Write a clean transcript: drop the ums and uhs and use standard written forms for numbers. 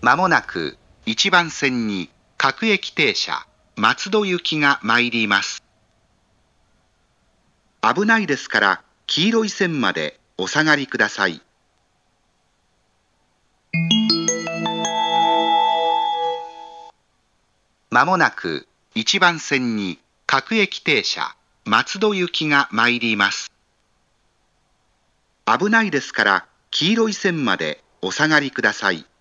まもなく1番線に各駅停車松戸行きが参ります。危ないですから黄色い線までお下がりください。まもなく1番線に各駅停車松戸行きが参ります。危ないですから黄色い線までお下がりください。